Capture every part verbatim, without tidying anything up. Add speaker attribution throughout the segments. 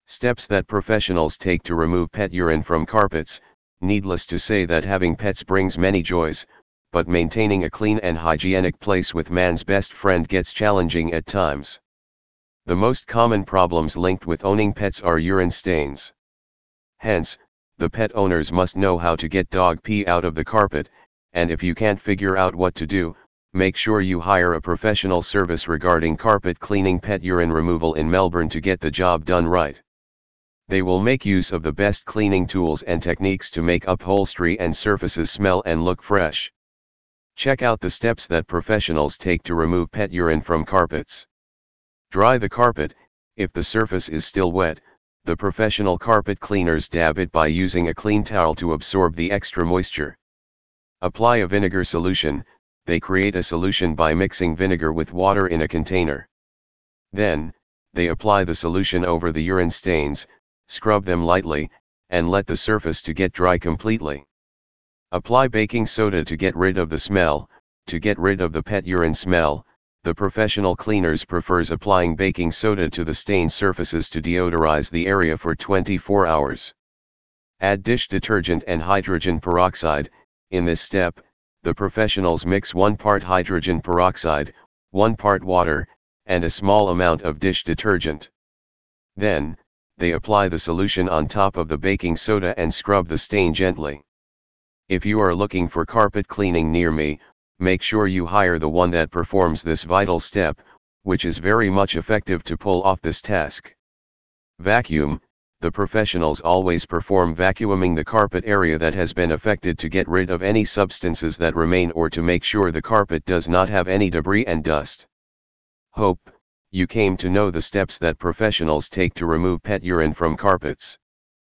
Speaker 1: Steps that professionals take to remove pet urine from carpets. Needless to say that having pets brings many joys, but maintaining a clean and hygienic place with man's best friend gets challenging at times. The most common problems linked with owning pets are urine stains. Hence, the pet owners must know how to get dog pee out of the carpet, and if you can't figure out what to do, make sure you hire a professional service regarding carpet cleaning pet urine removal in Melbourne to get the job done right. They will make use of the best cleaning tools and techniques to make upholstery and surfaces smell and look fresh. Check out the steps that professionals take to remove pet urine from carpets. Dry the carpet. If the surface is still wet, the professional carpet cleaners dab it by using a clean towel to absorb the extra moisture. Apply a vinegar solution. They create a solution by mixing vinegar with water in a container. Then, they apply the solution over the urine stains, scrub them lightly, and let the surface to get dry completely. Apply baking soda to get rid of the smell. To get rid of the pet urine smell, the professional cleaners prefers applying baking soda to the stained surfaces to deodorize the area for twenty-four hours. Add dish detergent and hydrogen peroxide. In this step, the professionals mix one part hydrogen peroxide, one part water, and a small amount of dish detergent. Then, they apply the solution on top of the baking soda and scrub the stain gently. If you are looking for carpet cleaning near me, make sure you hire the one that performs this vital step, which is very much effective to pull off this task. Vacuum. The professionals always perform vacuuming the carpet area that has been affected to get rid of any substances that remain or to make sure the carpet does not have any debris and dust. Hope you came to know the steps that professionals take to remove pet urine from carpets.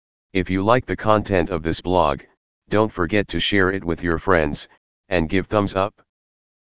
Speaker 1: If you like the content of this blog, don't forget to share it with your friends, and give thumbs up.